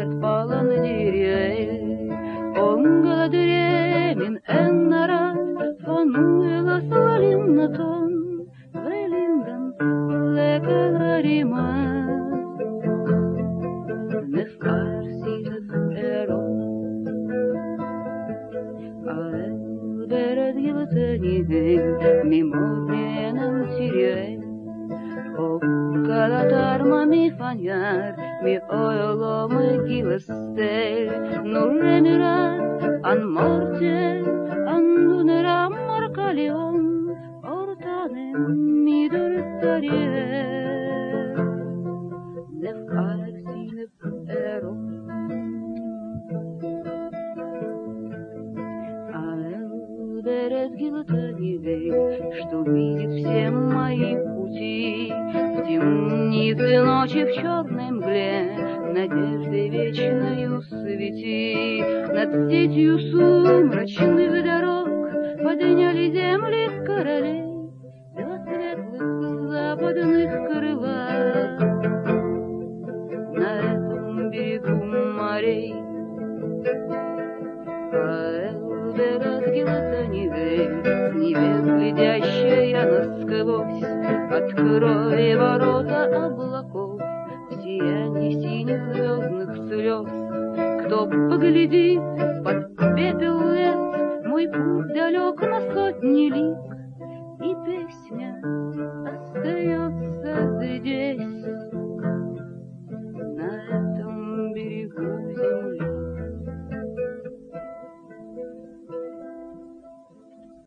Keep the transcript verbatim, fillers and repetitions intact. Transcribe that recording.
полон деревьев. Он голодремен эннара, фануэла солинатон, велинден лекаларима. Неф арсинеф эрон, аэл беред гилтенигем, миморенен тирей. O calatarma mi fanyar, mi oilo mi gilestel, nurrenera an morte, an dunera marcalion, ortanem mi durtarier, nef arsi nef eron. Аэл берет гилтанивей, что видит все мои пути. В темнице ночи, в черной мгле, надежды вечною свети. Над сетью сумрачных дорог подняли земли королей до светлых западных крылах. На этом берегу морей Аэлберет гилтанивей, с небес глядящая насквозь, открой ворота облаков, в сиянии синих звездных слез. Кто поглядит под пепел лет, мой путь далек на сотни лет.